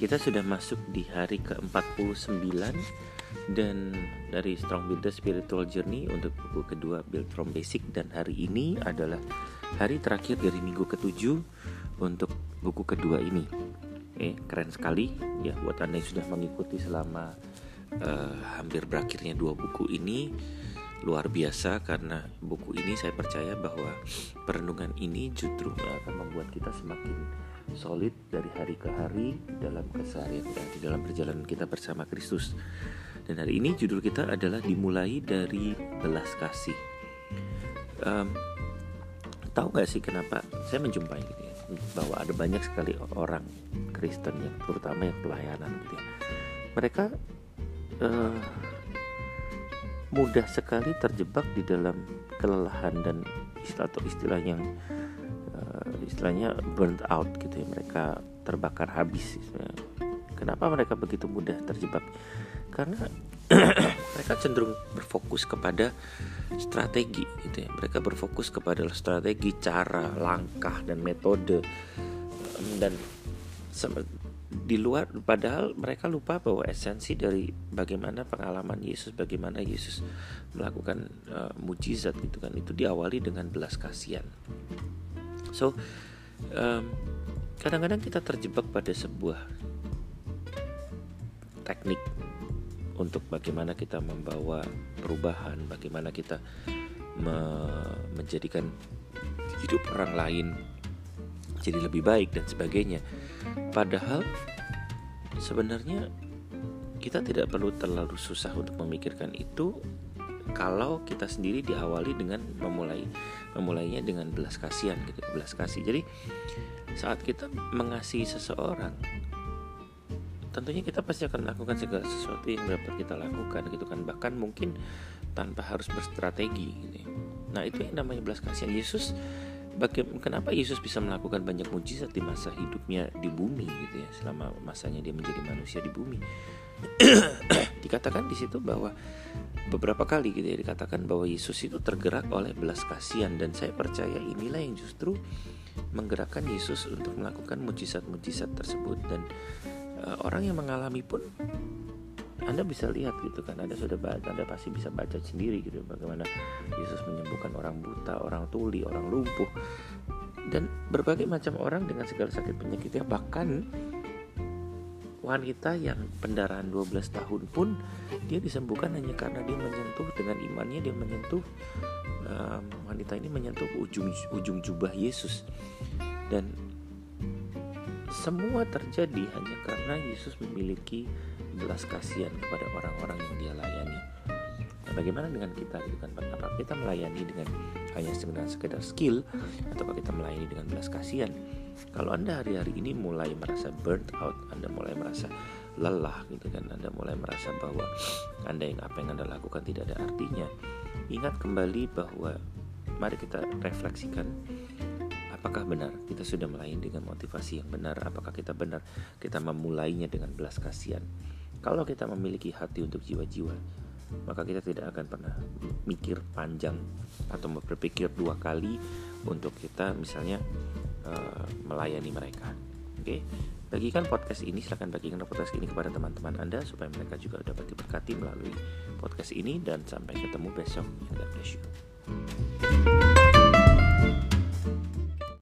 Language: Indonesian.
Kita sudah masuk di hari ke-49 dan dari Strong Builder Spiritual Journey untuk buku kedua Build from Basic, dan hari ini adalah hari terakhir dari minggu ke-7 untuk buku kedua ini. Keren sekali ya buat Anda yang sudah mengikuti selama hampir berakhirnya 2 buku ini. Luar biasa, karena buku ini saya percaya bahwa perenungan ini justru akan membuat kita semakin solid dari hari ke hari dalam keseharian di dalam perjalanan kita bersama Kristus. Dan hari ini judul kita adalah dimulai dari belas kasih. Tahu gak sih kenapa saya menjumpai gitu ya, bahwa ada banyak sekali orang Kristen yang terutama yang pelayanan gitu ya. Mereka mudah sekali terjebak di dalam kelelahan dan istilah yang istilahnya burnt out gitu ya. Mereka terbakar habis. Kenapa mereka begitu mudah terjebak? Karena mereka cenderung berfokus kepada strategi gitu ya. Mereka berfokus kepada strategi, cara, langkah dan metode, dan di luar, padahal mereka lupa bahwa esensi dari bagaimana pengalaman Yesus, bagaimana Yesus melakukan mujizat gitu kan, itu diawali dengan belas kasihan. So kadang-kadang kita terjebak pada sebuah teknik untuk bagaimana kita membawa perubahan, bagaimana kita menjadikan hidup orang lain jadi lebih baik dan sebagainya. Padahal sebenarnya kita tidak perlu terlalu susah untuk memikirkan itu kalau kita sendiri diawali dengan memulainya dengan belas kasihan gitu, belas kasih. Jadi saat kita mengasihi seseorang, tentunya kita pasti akan melakukan segala sesuatu yang dapat kita lakukan gitu kan, bahkan mungkin tanpa harus berstrategi gitu. Nah, itu yang namanya belas kasihan. Kenapa Yesus bisa melakukan banyak mujizat di masa hidupnya di bumi gitu ya, selama masanya dia menjadi manusia di bumi. Dikatakan di situ bahwa beberapa kali gitu ya, dikatakan bahwa Yesus itu tergerak oleh belas kasihan, dan saya percaya inilah yang justru menggerakkan Yesus untuk melakukan mujizat-mujizat tersebut. Dan orang yang mengalami pun Anda bisa lihat gitu kan, Anda pasti bisa baca sendiri gitu bagaimana Yesus menyembuhkan orang buta, orang tuli, orang lumpuh, dan berbagai macam orang dengan segala sakit penyakitnya. Bahkan wanita yang pendarahan 12 tahun pun dia disembuhkan hanya karena dia menyentuh, dengan imannya dia menyentuh, wanita ini menyentuh ujung jubah Yesus. Dan semua terjadi hanya karena Yesus memiliki belas kasihan kepada orang-orang yang dia layani. Nah, bagaimana dengan kita gitu kan? Apakah kita melayani dengan hanya sekedar skill, atau kita melayani dengan belas kasihan? Kalau Anda hari-hari ini mulai merasa burnt out, Anda mulai merasa lelah gitu kan, Anda mulai merasa bahwa apa yang Anda lakukan tidak ada artinya, ingat kembali bahwa mari kita refleksikan, apakah benar kita sudah melayani dengan motivasi yang benar? Apakah kita benar kita memulainya dengan belas kasihan? Kalau kita memiliki hati untuk jiwa-jiwa, maka kita tidak akan pernah mikir panjang atau berpikir 2 kali untuk kita misalnya melayani mereka. Oke, bagikan podcast ini, silakan bagikan podcast ini kepada teman-teman Anda supaya mereka juga dapat diberkati melalui podcast ini, dan sampai ketemu besok. God bless you.